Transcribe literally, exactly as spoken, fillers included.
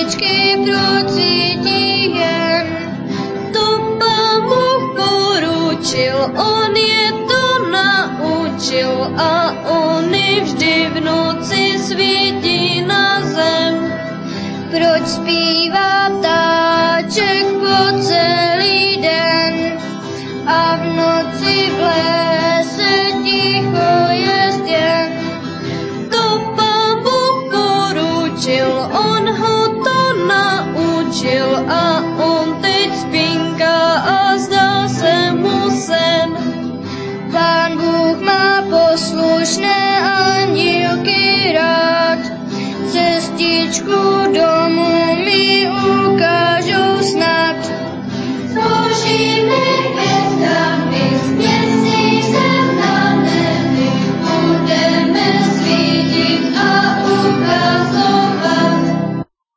cestičky procítí jen. To Pán Bůh poručil, on je to naučil a on vždy v noci svítí na zem. Proč zpívá ptáček po celý den a v noci v lese ticho jest jen? To Pán Bůh poručil, on ho to naučil a on teď spinká a zdá se mu sen. Pán Bůh má poslušné andílky rád, cestičku domů mi ukážou snad.